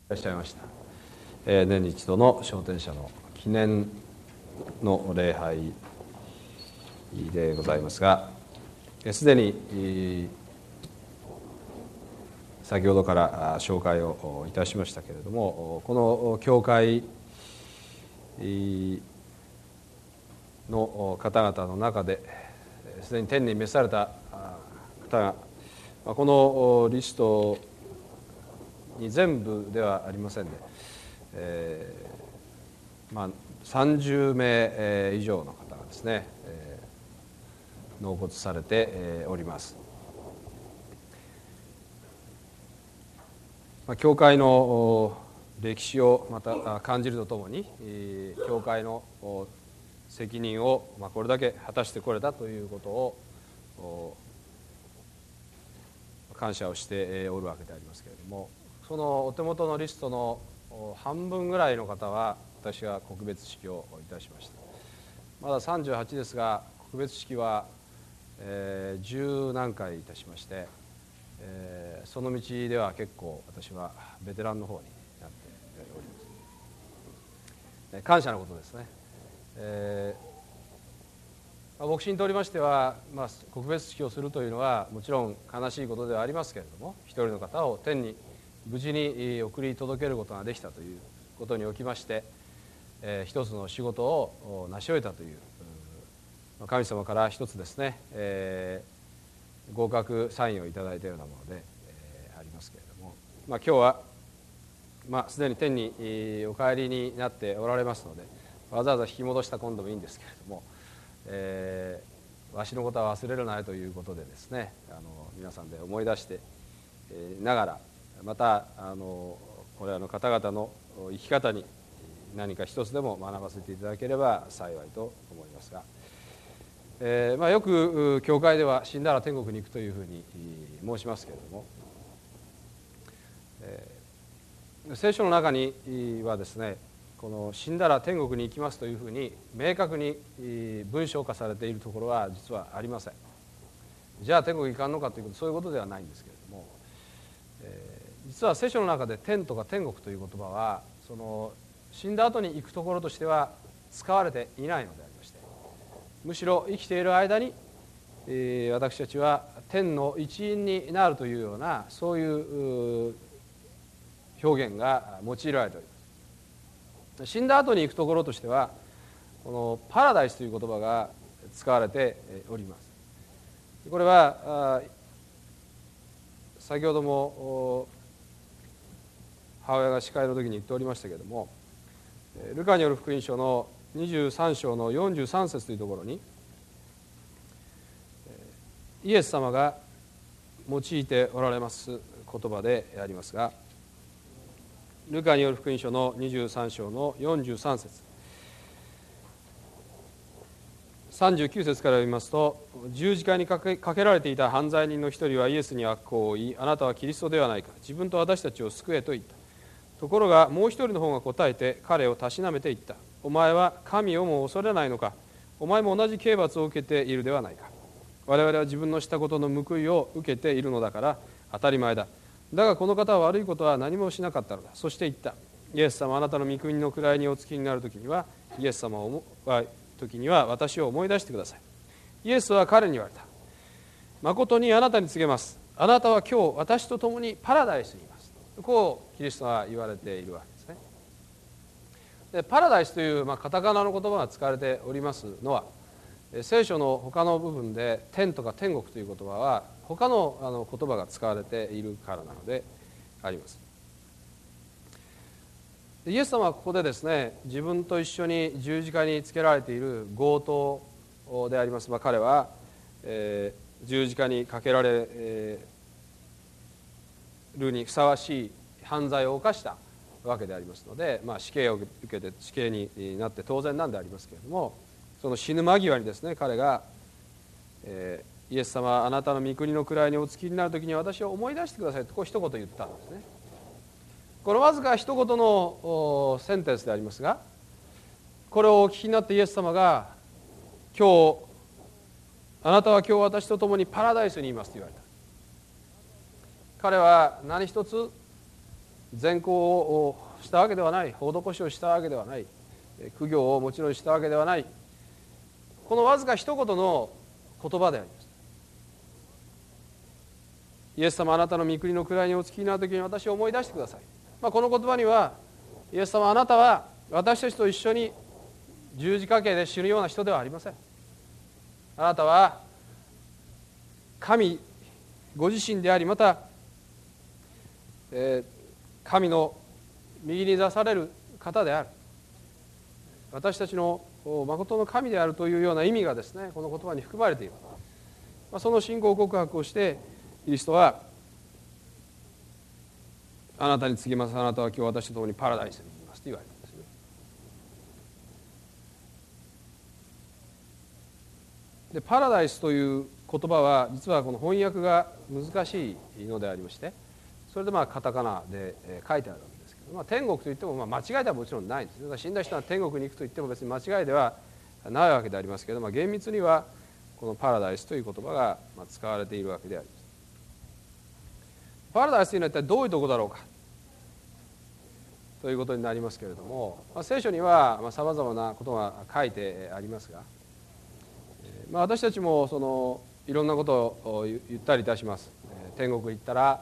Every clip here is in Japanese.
らっしゃいました。年に一度の昇天者の記念の礼拝でございますが、すでに先ほどから紹介をいたしましたけれども、この教会の方々の中ですでに天に召された方がこのリストに全部ではありませんで、30名以上の方がですね、納骨されております。教会の歴史をまた感じるとともに、教会の責任をこれだけ果たしてこれたということを感謝をしておるわけでありますけれども、そのお手元のリストの半分ぐらいの方は私は告別式をいたしました。まだ38ですが、告別式は10何回いたしまして、その道では結構私はベテランの方になっております。感謝のことですね。牧師にとりましては、告別式をするというのはもちろん悲しいことではありますけれども、一人の方を天に無事に送り届けることができたということにおきまして、一つの仕事を成し終えたという神様から一つですね、合格サインをいただいたようなものでありますけれども、今日はすでに天にお帰りになっておられますので、わざわざ引き戻した今度もいいんですけれども、わしのことは忘れるなよということでですね、皆さんで思い出してながら、またこれらの方々の生き方に何か一つでも学ばせていただければ幸いと思いますが、よく教会では死んだら天国に行くというふうに申しますけれども、聖書の中にはですね、この死んだら天国に行きますというふうに明確に文章化されているところは実はありません。じゃあ天国行かんのかということ、そういうことではないんですけれども、実は聖書の中で天とか天国という言葉はその死んだ後に行くところとしては使われていないのでありまして、むしろ生きている間に私たちは天の一員になるというような、そういう表現が用いられております。死んだ後に行くところとしてはこのパラダイスという言葉が使われております。これは先ほども母親が司会の時に言っておりましたけれども、ルカによる福音書の23章の43節というところにイエス様が用いておられます言葉でありますが、ルカによる福音書の23章の43節39節から読みますと、十字架にかけられていた犯罪人の一人はイエスに悪行を言い、あなたはキリストではないか、自分と私たちを救えと言った。ところがもう一人の方が答えて彼をたしなめて言った。お前は神をも恐れないのか。お前も同じ刑罰を受けているではないか。我々は自分のしたことの報いを受けているのだから当たり前だ。だがこの方は悪いことは何もしなかったのだ。そして言った。イエス様、あなたの御国の位にお付きになるときにはイエス様を時には私を思い出してください。イエスは彼に言われた。誠にあなたに告げます。あなたは今日私と共にパラダイスにいます。こうキリストは言われているわけですね。でパラダイスというカタカナの言葉が使われておりますのは、聖書の他の部分で天とか天国という言葉は他の言葉が使われているからなのであります。イエス様はここでですね、自分と一緒に十字架につけられている強盗であります、彼は、十字架にかけられるにふさわしい犯罪を犯したわけでありますので、死刑を受けて死刑になって当然なんでありますけれども、その死ぬ間際にですね、彼が、イエス様、あなたの御国の位にお付きになるときに私を思い出してくださいとこう一言言ったんですね。このわずか一言のセンテンスでありますが、これをお聞きになってイエス様があなたは今日私と共にパラダイスにいますと言われた。彼は何一つ善行をしたわけではない、施しをしたわけではない、苦行をもちろんしたわけではない、このわずか一言の言葉であります。イエス様、あなたの御国の位にお着きになるときに私を思い出してください。この言葉には、イエス様、あなたは私たちと一緒に十字架刑で死ぬような人ではありません。あなたは神ご自身であり、また、神の右に出される方である、私たちの誠の神であるというような意味がですね、この言葉に含まれている。その信仰告白をしてキリストは、あなたに告げます、あなたは今日私と共にパラダイスに行きますと言われたんですね。でパラダイスという言葉は実はこの翻訳が難しいのでありまして、それでカタカナで書いてあるわけですけど、天国といっても間違いではもちろんないんですね。死んだ人は天国に行くと言っても別に間違いではないわけでありますけれども、厳密にはこのパラダイスという言葉が使われているわけであります。パラダイスというのは一体どういうところだろうかということになりますけれども、聖書にはさまざまなことが書いてありますが、私たちもいろんなことを言ったりいたします。天国行ったら、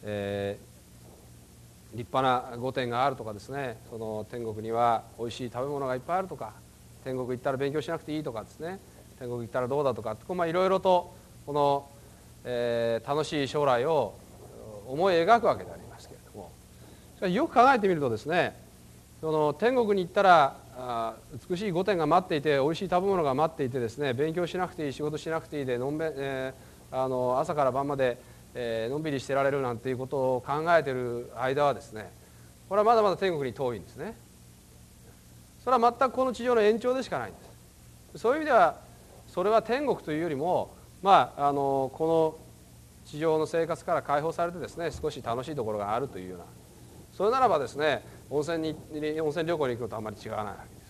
立派な御殿があるとかですね、その天国にはおいしい食べ物がいっぱいあるとか、天国行ったら勉強しなくていいとかですね、天国行ったらどうだとか、いろいろとこの、楽しい将来を思い描くわけでありますけれども、よく考えてみるとですね、その天国に行ったら美しい御殿が待っていて、おいしい食べ物が待っていてですね、勉強しなくていい、仕事しなくていいで朝から晩までのんびりしてられるなんていうことを考えている間はですね、これはまだまだ天国に遠いんですね。それは全くこの地上の延長でしかないんです。そういう意味ではそれは天国というよりも、この地上の生活から解放されてですね、少し楽しいところがあるというような、それならばですね、温泉旅行に行くのとあんまり違わないわけです。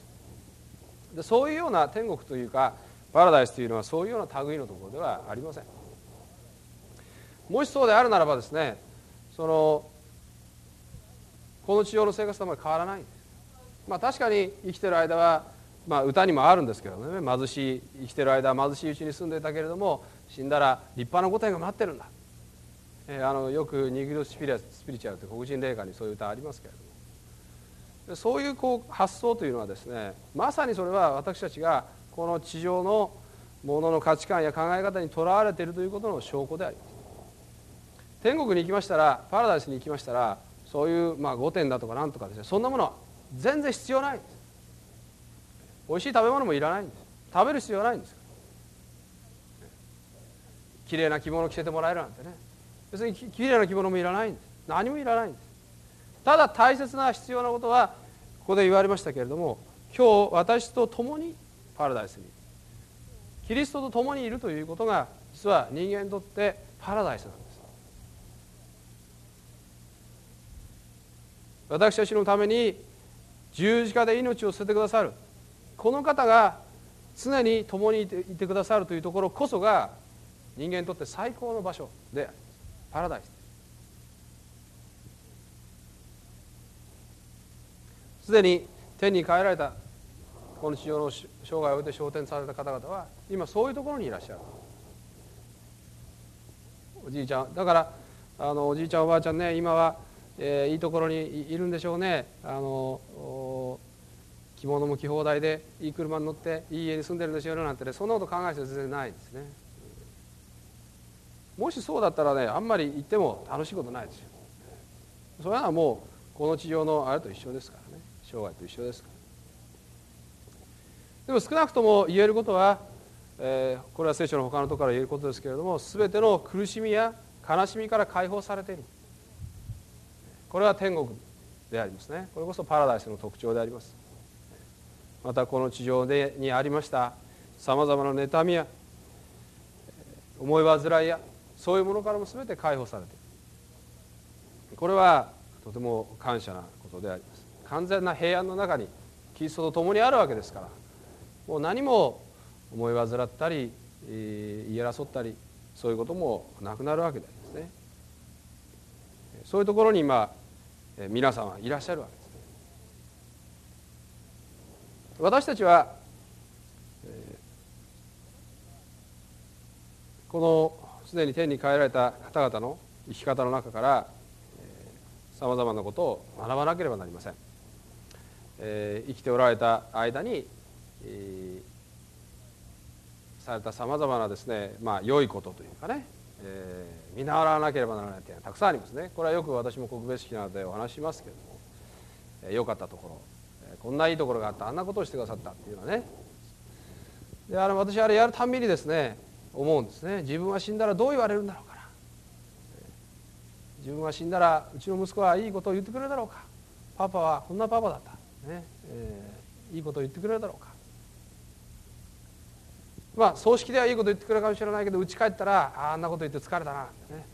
でそういうような天国というかパラダイスというのはそういうような類のところではありません。もしそうであるならばですね、この地上の生活とあまり変わらないんです。確かに生きてる間は、歌にもあるんですけどね、生きてる間は貧しいうちに住んでいたけれども、死んだら立派な御殿が待ってるんだ。よくニグロスピリチュアルという黒人霊歌にそういう歌ありますけれども、そういう発想というのはですね、まさにそれは私たちがこの地上のものの価値観や考え方にとらわれているということの証拠であります。天国に行きましたら、パラダイスに行きましたら、そういう御殿だとかなんとかですね、そんなものは全然必要ないんです。おいしい食べ物もいらないんです。食べる必要はないんです。きれいな着物を着せてもらえるなんてね、別にきれいな着物もいらないんです。何もいらないんです。ただ大切な必要なことはここで言われましたけれども、今日私と共にパラダイスに、キリストと共にいるということが実は人間にとってパラダイスなんです。私たちのために十字架で命を捨ててくださるこの方が常に共にいてくださるというところこそが人間にとって最高の場所であります。パラダイスです。すでに天に帰られたこの地上の生涯を終えて昇天された方々は今そういうところにいらっしゃる。おじいちゃんだからおじいちゃんおばあちゃんね、今はいいところにいるんでしょうね。着物も着放題でいい車に乗っていい家に住んでるんでしょうねなんてね、そんなこと考える人は全然ないですね。もしそうだったらね、あんまり行っても楽しいことないですよ。それはもうこの地上のあれと一緒ですからね、生涯と一緒ですから。でも少なくとも言えることは、これは聖書の他のところから言えることですけれども、全ての苦しみや悲しみから解放されている。これは天国でありますね。これこそパラダイスの特徴であります。またこの地上にありましたさまざまな妬みや思い煩いやそういうものからも全て解放されている。これはとても感謝なことであります。完全な平安の中にキリストと共にあるわけですから、もう何も思い煩ったり言い争ったりそういうこともなくなるわけでありますね。そういうところに皆さんはいらっしゃるわけです。私たちはこのすでに天に帰られた方々の生き方の中からさまざまなことを学ばなければなりません。生きておられた間にされたさまざまなですね、良いことというかね、見習わなければならない点がたくさんありますね。これはよく私も告別式などでお話しますけれども、良かったところ、こんないいところがあった、あんなことをしてくださったっていうのはね。で私あれやるたんびにですね思うんですね。自分は死んだらどう言われるんだろうかな。自分は死んだらうちの息子はいいことを言ってくれるだろうか。パパはこんなパパだった、ねいいことを言ってくれるだろうか。葬式ではいいこと言ってくれるかもしれないけど、家帰ったらあんなこと言って疲れたな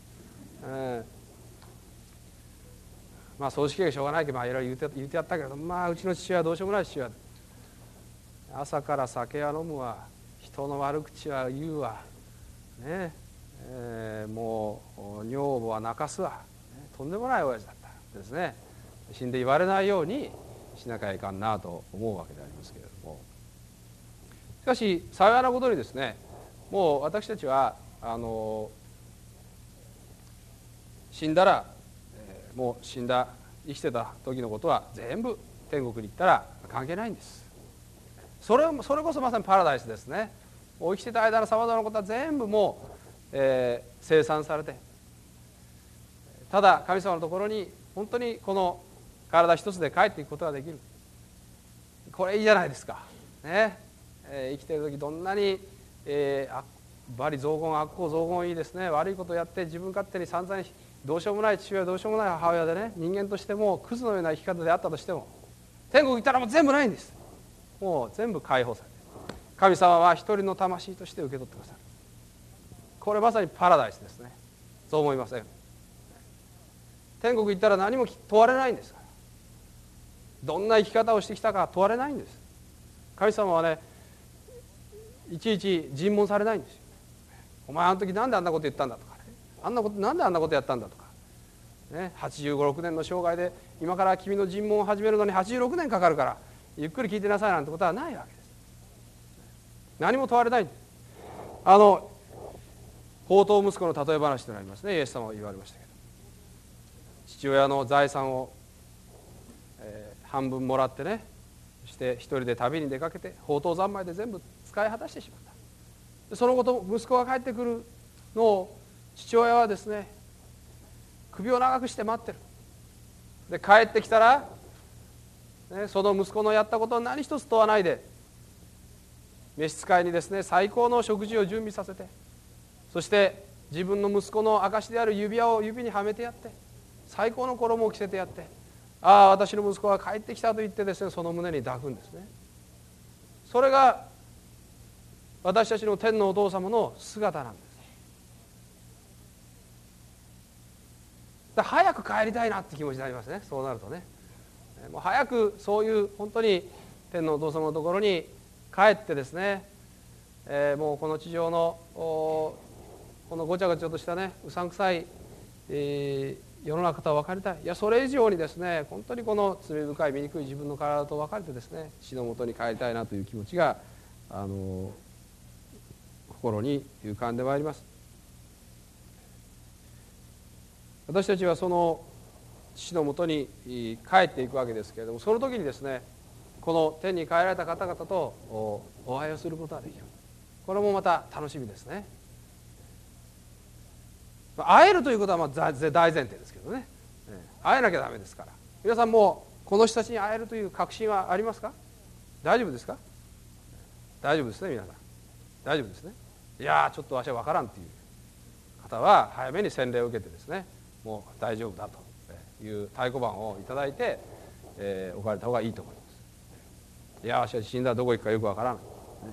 ね、葬式はしょうがないけど、いろいろ言ってやったけれど、うちの父親はどうしようもない父親で、朝から酒は飲むわ、人の悪口は言うわ、ねもう女房は泣かすわ、とんでもない親父だったですね。死んで言われないようにしなきゃいかんなと思うわけでありますけれども、しかし幸いなことにですね、もう私たちは死んだら、もう死んだ生きてた時のことは全部天国に行ったら関係ないんです。それこそまさにパラダイスですね。もう生きてた間のさまざまなことは全部もう、清算されて、ただ神様のところに本当にこの体一つで帰っていくことができる。これいいじゃないですかね。生きている時どんなに、罵詈雑言悪口雑言いいですね、悪いことをやって自分勝手に散々どうしようもない父親、どうしようもない母親でね、人間としてもクズのような生き方であったとしても、天国行ったらもう全部ないんです。もう全部解放されて、神様は一人の魂として受け取ってくださる。これまさにパラダイスですね。そう思いません？天国行ったら何も問われないんですから。どんな生き方をしてきたか問われないんです。神様はね、いちいち尋問されないんですよ。お前あの時なんであんなこと言ったんだとかね、なんであんなことやったんだとか、ね、85、6年の生涯で今から君の尋問を始めるのに86年かかるからゆっくり聞いてなさいなんてことはないわけです。何も問われないんです。放蕩息子の例え話となりますね。イエス様は言われましたけど、父親の財産を、半分もらってね、そして一人で旅に出かけて放蕩三昧で全部使い果たしてしまった。そのこと息子が帰ってくるのを父親はですね、首を長くして待ってる。で帰ってきたら、その息子のやったことを何一つ問わないで、召使いにですね最高の食事を準備させて、そして自分の息子の証である指輪を指にはめてやって、最高の衣を着せてやって、ああ私の息子が帰ってきたと言ってですね、その胸に抱くんですね。それが私たちの天のお父様の姿なんです。早く帰りたいなって気持ちになりますね。そうなるとね、もう早くそういう本当に天のお父様のところに帰ってですね、もうこの地上のこのごちゃごちゃとしたねうさんくさい、世の中とは別れたい。いやそれ以上にですね、本当にこの罪深い醜い自分の体と別れてですね、父のもとに帰りたいなという気持ちが心に浮かんでまいります。私たちはその父のもとに帰っていくわけですけれども、その時にですね、この天に帰られた方々とお会いをすることができる。これもまた楽しみですね。会えるということは大前提ですけどね、会えなきゃダメですから。皆さんもこの人たちに会えるという確信はありますか？大丈夫ですか？大丈夫ですね。皆さん大丈夫ですね。いやちょっと私は分からんという方は早めに洗礼を受けてですね、もう大丈夫だという太鼓判をいただいて、置かれた方がいいと思います。いや私は死んだらどこ行くかよく分からない、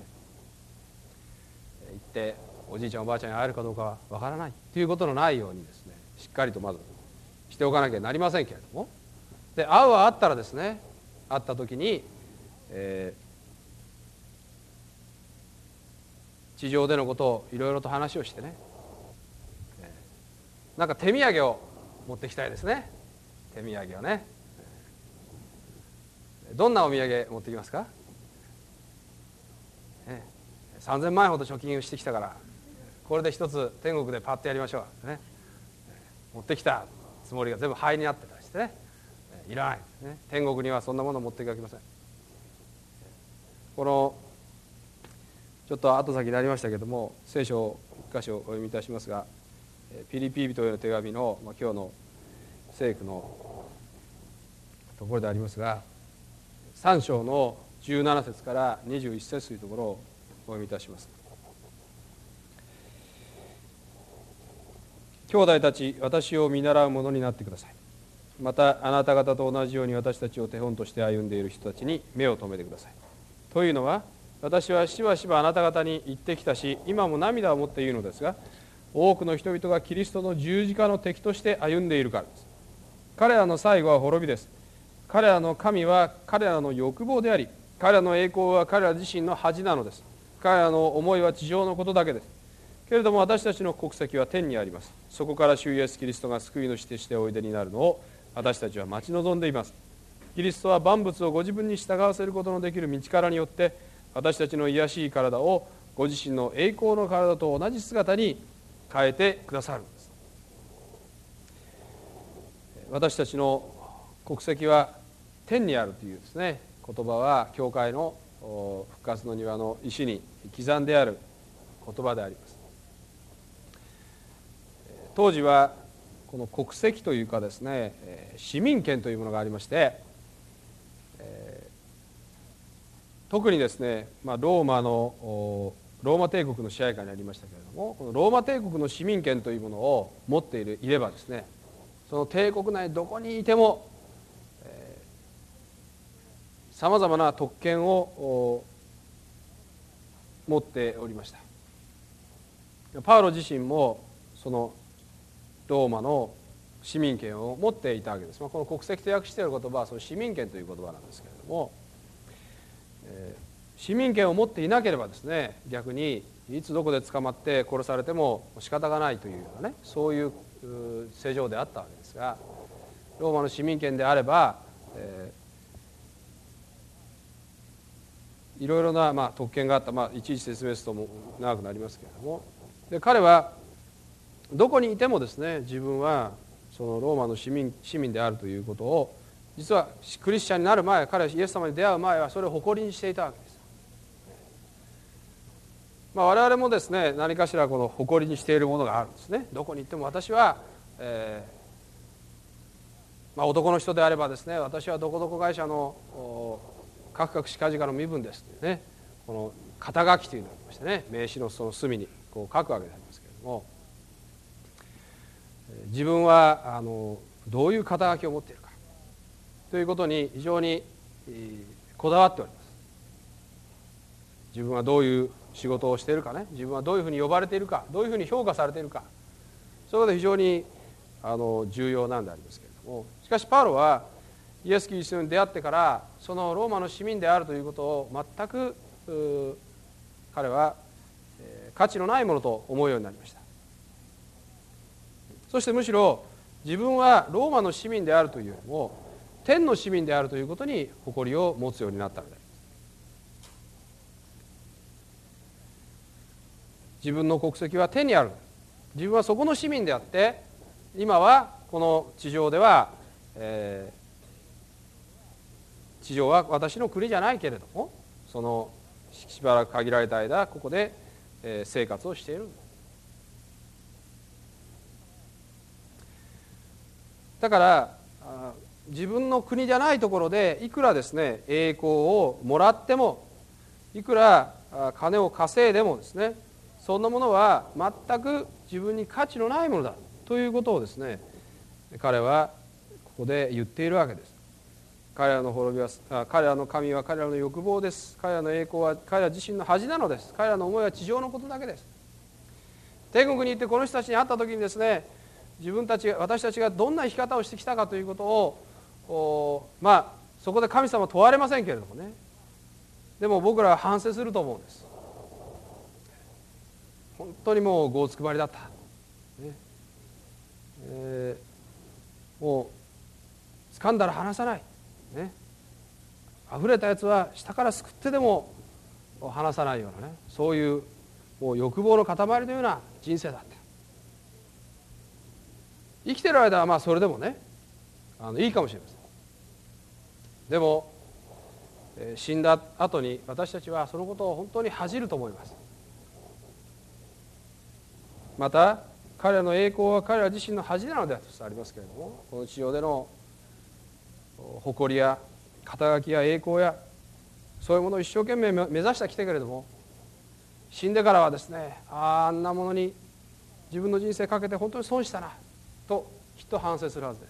行っておじいちゃんおばあちゃんに会えるかどうかは分からないということのないようにですね、しっかりとまずしておかなきゃなりませんけれども、で会うは会ったらですね、会った時に、地上でのことをいろいろと話をしてね、なんか手土産を持ってきたいですね。 手土産をね。どんなお土産持ってきますか？3000万円ほど貯金をしてきたからこれで一つ天国でパッとやりましょうね。持ってきたつもりが全部灰になってたりしてね、いらないですね。天国にはそんなものを持っていかけません。このちょっと後先になりましたけれども、聖書を一箇所お読みいたしますが、ピリピ人への手紙の、今日の聖句のところでありますが、3章の17節から21節というところをお読みいたします。兄弟たち、私を見習う者になってください。またあなた方と同じように私たちを手本として歩んでいる人たちに目を留めてください。というのは、私はしばしばあなた方に言ってきたし、今も涙を持って言うのですが、多くの人々がキリストの十字架の敵として歩んでいるからです。彼らの最後は滅びです。彼らの神は彼らの欲望であり、彼らの栄光は彼ら自身の恥なのです。彼らの思いは地上のことだけです。けれども私たちの国籍は天にあります。そこから主イエスキリストが救い主としておいでになるのを私たちは待ち望んでいます。キリストは万物をご自分に従わせることのできる道からによって私たちの卑しい体をご自身の栄光の体と同じ姿に変えてくださるんです。私たちの国籍は天にあるというですね、言葉は教会の復活の庭の石に刻んである言葉であります。当時はこの国籍というかですね、市民権というものがありまして、特にですね、ローマ帝国の支配下にありましたけれども、このローマ帝国の市民権というものを持っていればですね、その帝国内どこにいてもさまざまな特権を持っておりました。パウロ自身もそのローマの市民権を持っていたわけです。この国籍と訳している言葉はその市民権という言葉なんですけれども、市民権を持っていなければですね、逆にいつどこで捕まって殺されても仕方がないというようなね、そういう世情であったわけですが、ローマの市民権であれば、いろいろな特権があった、いちいち説明するとも長くなりますけれども、で彼はどこにいてもですね、自分はそのローマの市民であるということを、実はクリスチャンになる前、彼はイエス様に出会う前はそれを誇りにしていたわけです。我々もですね、何かしらこの誇りにしているものがあるんですね。どこに行っても私は、男の人であればですね、私はどこどこ会社のカクカクしかじかの身分ですというね、この肩書きというのがありましてね、名刺のその隅にこう書くわけでありますけれども、自分はどういう肩書きを持っているかということに非常にこだわっております。自分はどういう仕事をしているかね、自分はどういうふうに呼ばれているか、どういうふうに評価されているか、それで非常に重要なんでありますけれども、しかしパウロはイエス・キリストに出会ってからそのローマの市民であるということを全く彼は価値のないものと思うようになりました。そしてむしろ自分はローマの市民であるというよりも天の市民であるということに誇りを持つようになったのであります。自分の国籍は天にある、自分はそこの市民であって、今はこの地上では、地上は私の国じゃないけれども、そのしばらく限られた間ここで生活をしている。だから自分の国じゃないところでいくらですね栄光をもらっても、いくら金を稼いでもですね、そんなものは全く自分に価値のないものだということをですね、彼はここで言っているわけです。彼らの滅びは、彼らの神は彼らの欲望です。彼らの栄光は彼ら自身の恥なのです。彼らの思いは地上のことだけです。天国に行ってこの人たちに会った時にですね、私たちがどんな生き方をしてきたかということをそこで神様は問われませんけれどもね、でも僕らは反省すると思うんです。本当にもう業つくばりだった、もう掴んだら離さない、ね、溢れたやつは下からすくってでも離さないようなね、そういうもう欲望の塊のような人生だった。生きてる間はまあそれでもねいいかもしれません。でも死んだ後に私たちはそのことを本当に恥じると思います。また彼らの栄光は彼ら自身の恥なのであるとありますけれども、この地上での誇りや肩書きや栄光やそういうものを一生懸命目指してきたけれども、死んでからはですね、あんなものに自分の人生かけて本当に損したなときっと反省するはずです。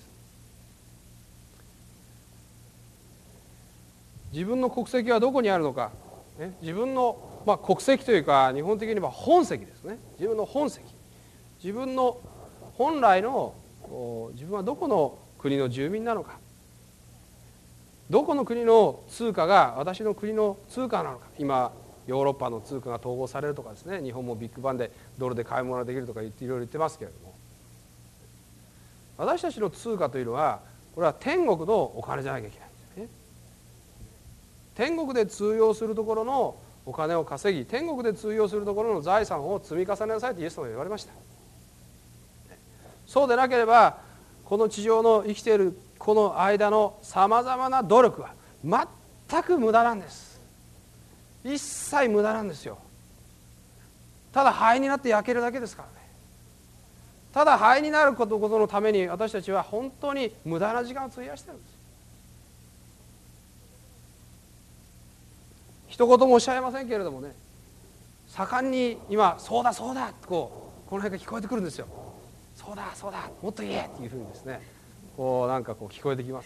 自分の国籍はどこにあるのか、ね、自分の、国籍というか日本的には本籍ですね。自分の本籍、自分の本来の自分はどこの国の住民なのか、どこの国の通貨が私の国の通貨なのか。今ヨーロッパの通貨が統合されるとかですね、日本もビッグバンでドルで買い物ができるとかいろいろ言ってますけれども、私たちの通貨というのはこれは天国のお金じゃなきゃいけないんですね。天国で通用するところのお金を稼ぎ、天国で通用するところの財産を積み重ねなさいとイエス様が言われました。そうでなければこの地上の生きているこの間のさまざまな努力は全く無駄なんです。一切無駄なんですよ。ただ灰になって焼けるだけですからね。ただ灰になることのために私たちは本当に無駄な時間を費やしてるんです。一言もおっしゃいませんけれどもね、盛んに今そうだそうだってこの辺が聞こえてくるんですよ。そうだそうだもっと言えっていうふうにですね、なんか聞こえてきます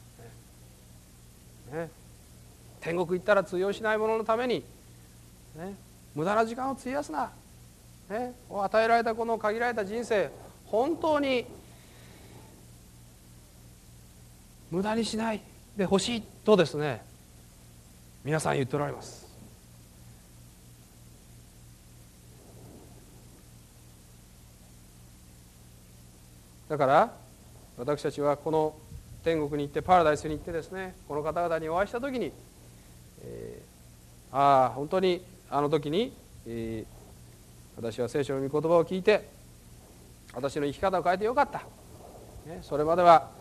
ね。天国行ったら通用しないもののために、ね、無駄な時間を費やすな、ね、与えられたこの限られた人生本当に無駄にしないでほしいとですね、皆さん言っておられます。だから私たちはこの天国に行ってパラダイスに行ってですね、この方々にお会いした時に、本当にあの時に、私は聖書の御言葉を聞いて私の生き方を変えてよかった、それまでは、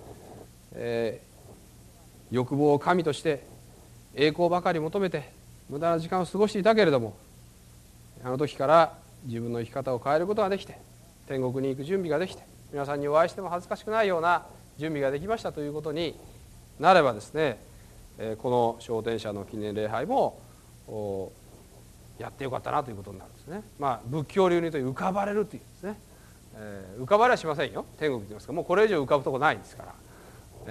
欲望を神として栄光ばかり求めて無駄な時間を過ごしていたけれども、あの時から自分の生き方を変えることができて天国に行く準備ができて、皆さんにお会いしても恥ずかしくないような準備ができましたということになればですね、この昇天者の記念礼拝もやってよかったなということになるんですね。仏教流に言うと浮かばれるというんですね。浮かばれはしませんよ、天国って言いますから、もうこれ以上浮かぶとこないんですから、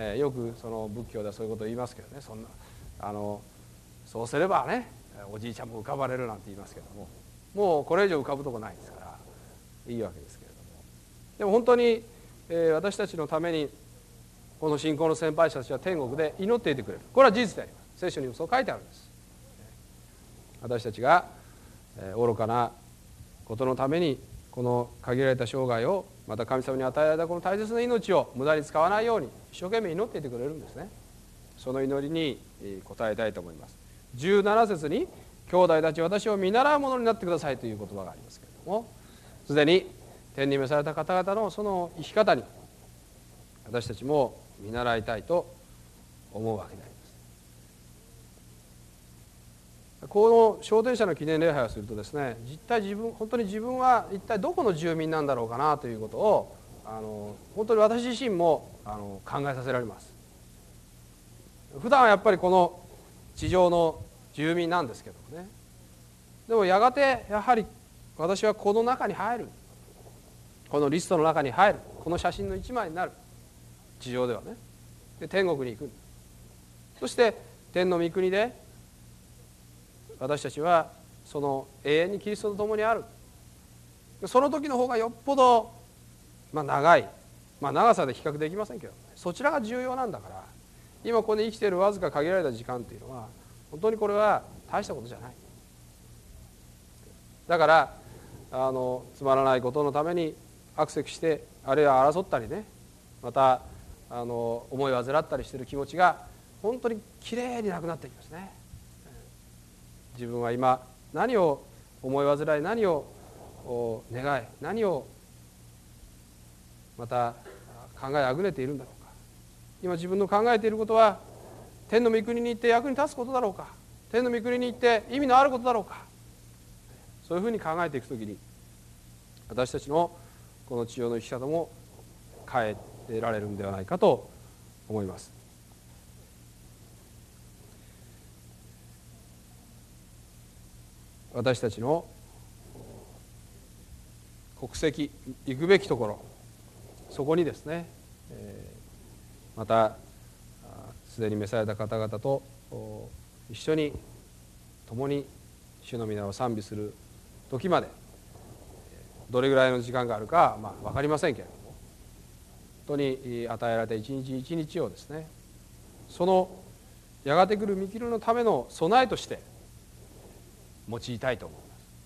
よくその仏教ではそういうことを言いますけどね、そうすればねおじいちゃんも浮かばれるなんて言いますけども、もうこれ以上浮かぶとこないですからいいわけですけれども、でも本当に、私たちのためにこの信仰の先輩者たちは天国で祈っていてくれる。これは事実であります。聖書にもそう書いてあるんです。私たちが愚かなことのためにこの限られた生涯を、また神様に与えられたこの大切な命を無駄に使わないように一生懸命祈っていてくれるんですね。その祈りに応えたいと思います。17節に兄弟たち私を見習うものになってくださいという言葉がありますけれども、すでに天に召された方々のその生き方に私たちも見習いたいと思うわけであります。この昇天者の記念礼拝をするとですね、本当に自分は一体どこの住民なんだろうかなということを本当に私自身も考えさせられます。普段はやっぱりこの地上の住民なんですけどもね、でもやがてやはり私はこの中に入る、このリストの中に入る、この写真の一枚になる、地上ではね。で天国に行く。そして天の御国で私たちはその永遠にキリストと共にある。その時の方がよっぽど、長い、長さで比較できませんけど、そちらが重要なんだから、今ここで生きているわずか限られた時間というのは本当にこれは大したことじゃない。だからつまらないことのためにアクセスして、あるいは争ったりね、また思い煩ったりしている気持ちが本当にきれいになくなっていきますね。自分は今何を思い煩い、何を願い、何をまた考えあぐねているんだろうか。今自分の考えていることは天の御国に行って役に立つことだろうか、天の御国に行って意味のあることだろうか。そういうふうに考えていくときに、私たちのこの地上の生き方も変えられるんではないかと思います。私たちの国籍、行くべきところ、そこにですね、またすでに召された方々と一緒に共に主の皆を賛美する時まで、どれぐらいの時間があるか分かりませんけれども、本当に与えられた一日一日をですね、そのやがて来る御国のための備えとして用いたいと思い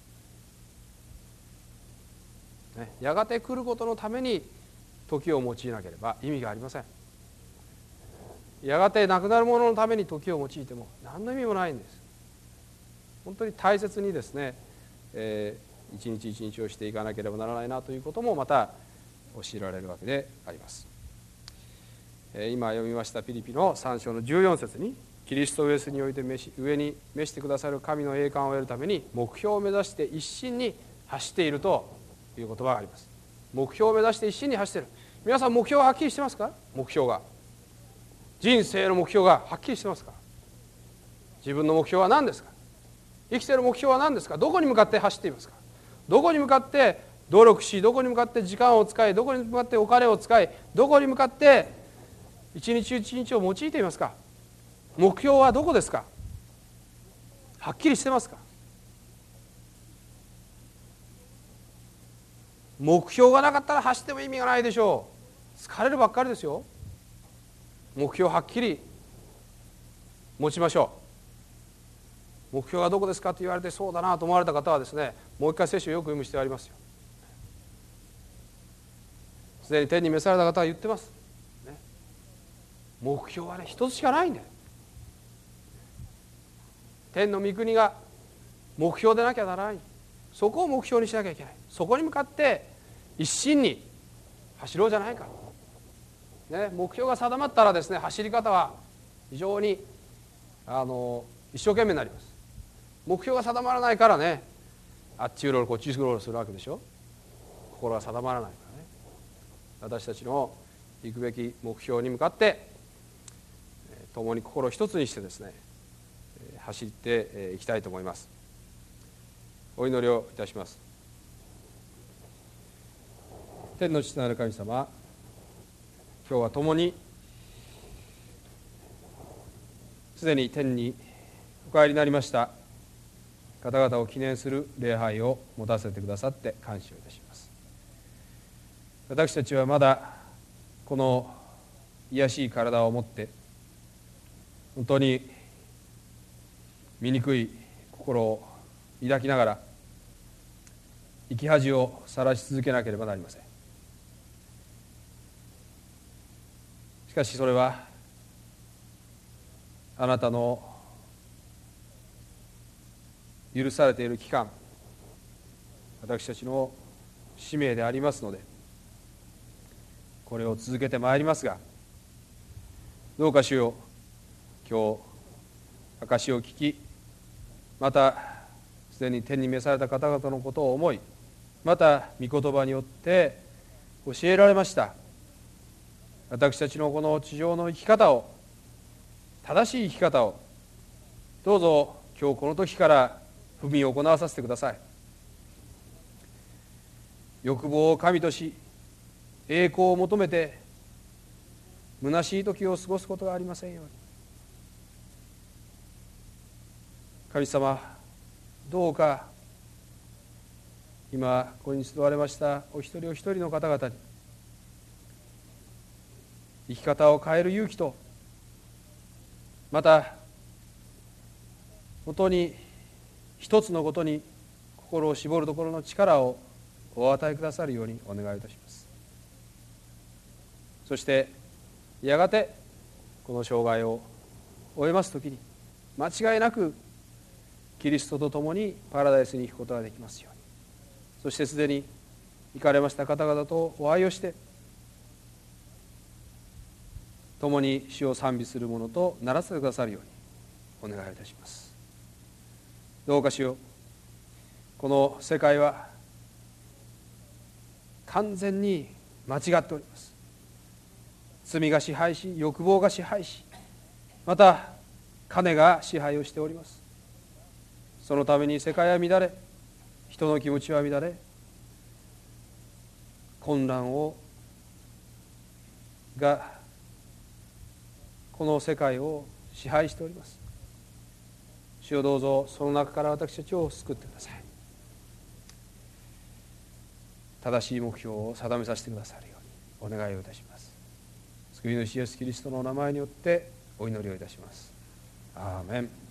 ます。やがて来ることのために時を用いなければ意味がありません。やがてなくなるもののために時を用いても何の意味もないんです。本当に大切にですね、一日一日をしていかなければならないなということもまた教えられるわけであります。今読みましたピリピの3章の14節に、キリストウエスにおいて上に召してくださる神の栄冠を得るために目標を目指して一心に走っているという言葉があります。目標を目指して一心に走っている。皆さん目標ははっきりしてますか？目標が、人生の目標がはっきりしてますか？自分の目標は何ですか？生きている目標は何ですか？どこに向かって走っていますか？どこに向かって努力し、どこに向かって時間を使い、どこに向かってお金を使い、どこに向かって一日一日を用いていますか？目標はどこですか？はっきりしてますか？目標がなかったら走っても意味がないでしょう。疲れるばっかりですよ。目標はっきり持ちましょう。目標はどこですかと言われて、そうだなと思われた方はですね、もう一回聖書をよく読む必要がありますよ。すでに天に召された方は言ってます、ね、目標はね、一つしかないんだよ。天の御国が目標でなきゃならない。そこを目標にしなきゃいけない。そこに向かって一心に走ろうじゃないか、ね、目標が定まったらですね、走り方は非常に一生懸命になります。目標が定まらないからね、あっちうろうろこっちうろうろするわけでしょ。心が定まらないからね。私たちの行くべき目標に向かって共に心を一つにしてですね、走っていきたいと思います。お祈りをいたします。天の父なる神様、今日は共にすでに天にお帰りになりました方々を記念する礼拝を持たせてくださって感謝をいたします。私たちはまだこの卑しい体を持って本当に醜い心を抱きながら生き恥を晒し続けなければなりません。しかしそれはあなたの許されている期間、私たちの使命でありますので、これを続けてまいりますが、どうか主よ、今日証を聞き、またすでに天に召された方々のことを思い、また御言葉によって教えられました私たちのこの地上の生き方を、正しい生き方をどうぞ今日この時から踏み行わさせてください。欲望を神とし、栄光を求めて虚しい時を過ごすことがありませんように。神様、どうか今ここに集われましたお一人お一人の方々に生き方を変える勇気と、また本当に一つのことに心を絞るところの力をお与えくださるようにお願いいたします。そしてやがてこの生涯を終えますときに間違いなくキリストと共にパラダイスに行くことができますように。そしてすでに行かれました方々とお会いをして共に主を賛美するものとならせてくださるようにお願いいたします。どうか主よ、この世界は完全に間違っております。罪が支配し、欲望が支配し、また金が支配をしております。そのために世界は乱れ、人の気持ちは乱れ、混乱がこの世界を支配しております。主よ、どうぞその中から私たちを救ってください。正しい目標を定めさせてくださるようにお願いをいたします。救い主イエスキリストのお名前によってお祈りをいたします。アーメン。